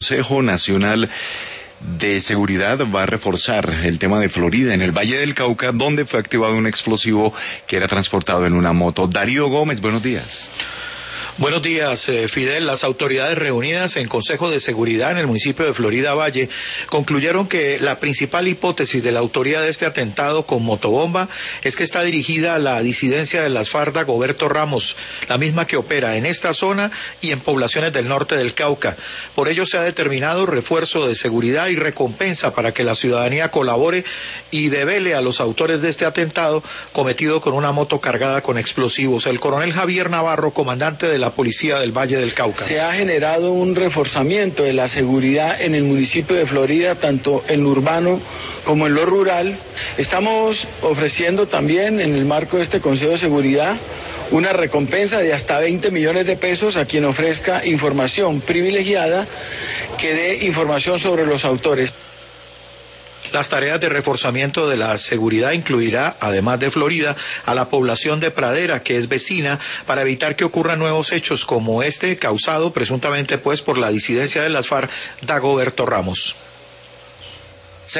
Consejo Nacional de Seguridad va a reforzar el tema de Florida, en el Valle del Cauca, donde fue activado un explosivo que era transportado en una moto. Darío Gómez, buenos días. Buenos días, Fidel. Las autoridades reunidas en Consejo de Seguridad en el municipio de Florida Valle concluyeron que la principal hipótesis de la autoría de este atentado con motobomba es que está dirigida a la disidencia de las FARC Dagoberto Ramos, la misma que opera en esta zona y en poblaciones del norte del Cauca. Por ello se ha determinado refuerzo de seguridad y recompensa para que la ciudadanía colabore y devele a los autores de este atentado cometido con una moto cargada con explosivos. El coronel Javier Navarro, comandante de la Policía del Valle del Cauca. Se ha generado un reforzamiento de la seguridad en el municipio de Florida, tanto en lo urbano como en lo rural. Estamos ofreciendo también, en el marco de este Consejo de Seguridad, una recompensa de hasta 20 millones de pesos a quien ofrezca información privilegiada que dé información sobre los autores. Las tareas de reforzamiento de la seguridad incluirá, además de Florida, a la población de Pradera, que es vecina, para evitar que ocurran nuevos hechos como este, causado presuntamente por la disidencia de las FARC Dagoberto Ramos.